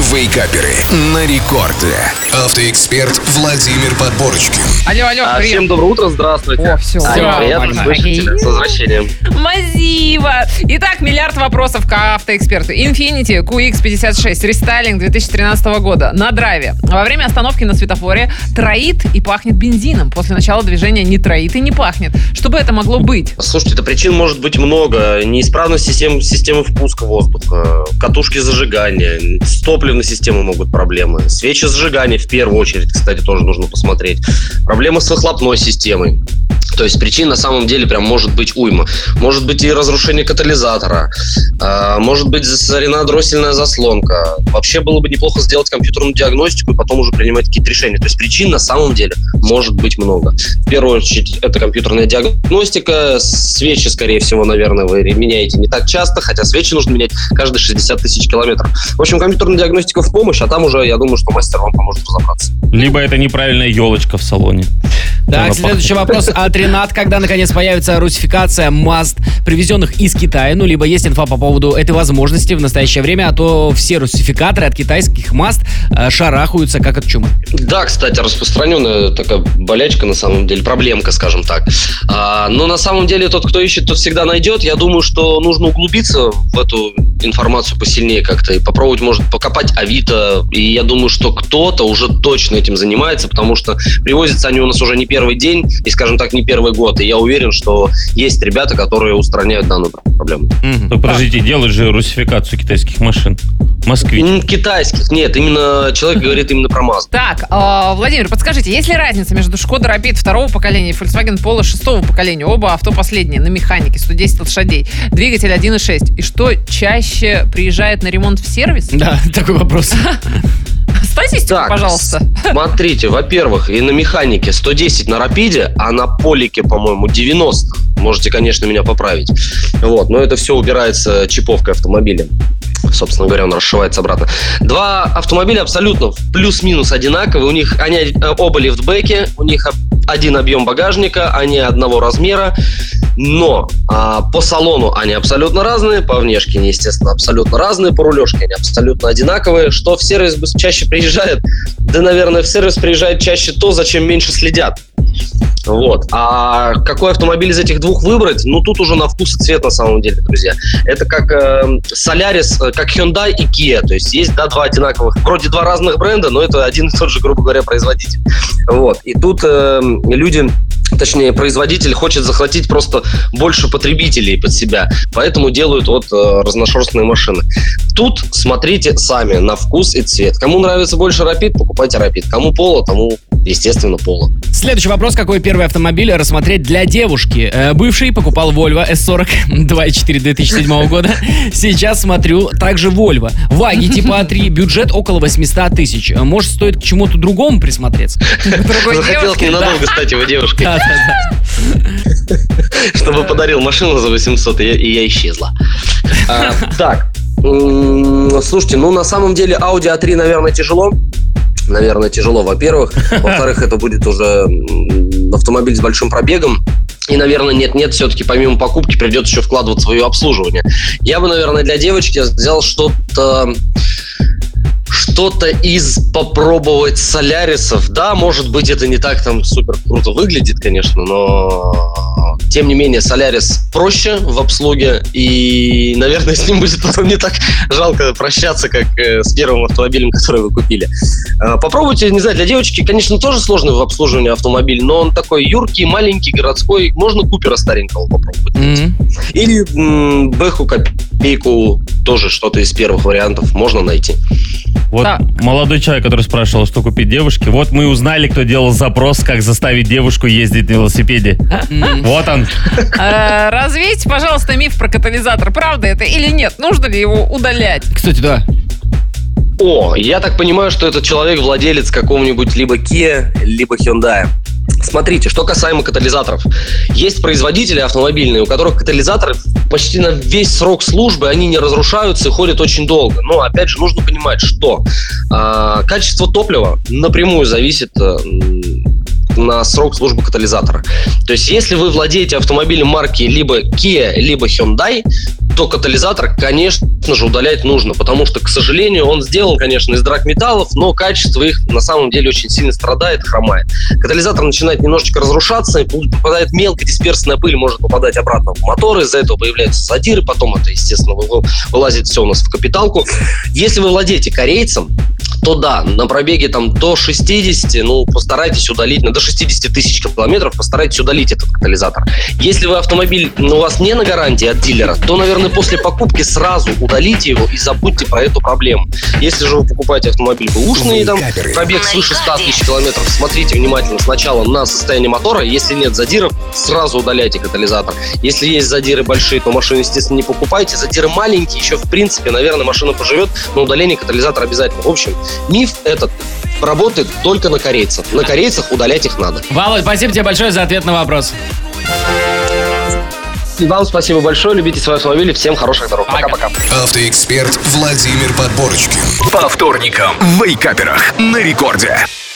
Вейкаперы на рекорде. Автоэксперт Владимир Подборочкин. Алло, привет. Всем доброе утро, здравствуйте. О, все. Привет, слышите, с возвращением. Мазива. Итак, миллиард вопросов к автоэксперту. Infiniti QX56, рестайлинг 2013 года на драйве. Во время остановки на светофоре троит и пахнет бензином. После начала движения не троит и не пахнет. Что бы это могло быть? Слушайте, это причин может быть много. Неисправность системы впуска воздуха, катушки зажигания, с топливной системой могут проблемы, свечи зажигания в первую очередь, кстати, тоже нужно посмотреть. Проблемы с выхлопной системой. То есть причин на самом деле прям может быть уйма. Может быть и разрушение катализатора, может быть засорена дроссельная заслонка. Вообще было бы неплохо сделать компьютерную диагностику и потом уже принимать какие-то решения. То есть причин на самом деле может быть много. В первую очередь это компьютерная диагностика. Свечи, скорее всего, наверное, вы меняете не так часто, хотя свечи нужно менять каждые 60 тысяч километров. В общем, компьютерная диагностика в помощь, а там уже, я думаю, что мастер вам поможет разобраться. Либо это неправильная елочка в салоне. Так, следующий вопрос от Ренат. Когда, наконец, появится русификация Mazda, привезенных из Китая? Ну, либо есть инфа по поводу этой возможности в настоящее время, а то все русификаторы от китайских Mazda шарахаются как от чумы. Да, кстати, распространенная такая болячка, на самом деле, проблемка, скажем так. Но на самом деле тот, кто ищет, тот всегда найдет. Я думаю, что нужно углубиться в эту информацию посильнее как-то и попробовать, может, покопать Авито. И я думаю, что кто-то уже точно этим занимается, потому что привозятся они у нас уже не первый день и, скажем так, не первый год. И я уверен, что есть ребята, которые устраняют данную проблему. Ну, подождите, делают же русификацию китайских машин. Москвич. Китайских, нет, именно человек говорит именно про Mazda. Так, Владимир, подскажите, есть ли разница между Шкода Rapid второго поколения и Volkswagen Polo шестого поколения? Оба авто последние, на механике, 110 лошадей, двигатель 1.6. И что чаще приезжает на ремонт в сервис? Да, такой вопрос. Статистику, Так, пожалуйста. Смотрите, во-первых, и на механике 110 на Рапиде, а на Полике, по-моему, 90. Можете, конечно, меня поправить. Вот, но это все убирается чиповкой автомобиля. Собственно говоря, он расшивается обратно. Два автомобиля абсолютно плюс-минус одинаковые. У них они оба лифтбеки, у них один объем багажника, они одного размера. Но по салону они абсолютно разные, по внешке они, естественно, абсолютно разные, по рулежке они абсолютно одинаковые. Что в сервис чаще приезжает? Да, наверное, в сервис приезжает чаще то, зачем меньше следят. Вот. А какой автомобиль из этих двух выбрать? Ну, тут уже на вкус и цвет, на самом деле, друзья. Это как Solaris, как Hyundai и Kia. То есть есть, да, два одинаковых, вроде два разных бренда, но это один и тот же, грубо говоря, производитель. Вот. И тут люди... Точнее, производитель хочет захватить просто больше потребителей под себя, поэтому делают вот разношерстные машины. Тут смотрите сами на вкус и цвет. Кому нравится больше Rapid, покупайте Rapid. Кому Polo, тому, естественно, Polo. Следующий вопрос. Какой первый автомобиль рассмотреть для девушки? Бывший покупал Volvo S40 2.4 2007 года. Сейчас смотрю также Volvo. Ваги типа А3. Бюджет около 800 тысяч. Может, стоит к чему-то другому присмотреться? Захотелось ненадолго стать его девушкой. Чтобы подарил машину за 800, и я исчезла. Так, слушайте, ну на самом деле Audi A3, наверное, тяжело. Наверное, тяжело, во-первых. Во-вторых, это будет уже автомобиль с большим пробегом. И, наверное, нет, все-таки помимо покупки придется еще вкладывать в свое обслуживание. Я бы, наверное, для девочки взял что-то из попробовать солярисов. Да, может быть, это не так там супер круто выглядит, конечно, но тем не менее Солярис проще в обслуге, и, наверное, с ним будет потом не так жалко прощаться, как с первым автомобилем, который вы купили. Попробуйте, не знаю, для девочки, конечно, тоже сложный в обслуживании автомобиль, но он такой юркий, маленький, городской. Можно Купера старенького попробовать. Или Бэху, Копейку, тоже что-то из первых вариантов можно найти. Вот молодой человек, который спрашивал, что купить девушке. Вот мы узнали, кто делал запрос, как заставить девушку ездить на велосипеде. Вот он. Развейте, пожалуйста, миф про катализатор. Правда это или нет? Нужно ли его удалять? Кстати, да. Я так понимаю, что этот человек владелец какого-нибудь либо Kia, либо Hyundai. Смотрите, что касаемо катализаторов. Есть производители автомобильные, у которых катализаторы почти на весь срок службы, они не разрушаются и ходят очень долго. Но, опять же, нужно понимать, что качество топлива напрямую зависит на срок службы катализатора. То есть, если вы владеете автомобилем марки либо Kia, либо Hyundai, то катализатор, конечно же, удалять нужно, потому что, к сожалению, он сделан, конечно, из драгметаллов, но качество их на самом деле очень сильно страдает, хромает. Катализатор начинает немножечко разрушаться, попадает мелкая дисперсная пыль, может попадать обратно в мотор, из-за этого появляются задиры, потом это, естественно, вылазит все у нас в капиталку. Если вы владеете корейцем, то да, на пробеге там до 60, постарайтесь удалить, до 60 тысяч километров постарайтесь удалить этот катализатор. Если вы автомобиль у вас не на гарантии от дилера, то, наверное, после покупки сразу удалите его и забудьте про эту проблему. Если же вы покупаете автомобиль бэушный, там пробег свыше 100 тысяч километров, смотрите внимательно сначала на состояние мотора. Если нет задиров, сразу удаляйте катализатор. Если есть задиры большие, то машину, естественно, не покупайте. Задиры маленькие, еще в принципе, наверное, машина поживет, но удаление катализатора обязательно. В общем, миф этот работает только на корейцах. На корейцах удалять их надо. Володь, спасибо тебе большое за ответ на вопрос. И вам спасибо большое. Любите свои автомобили. Всем хороших дорог. Пока-пока. Автоэксперт Владимир Подборочкин. По вторникам в Вейкаперах на рекорде.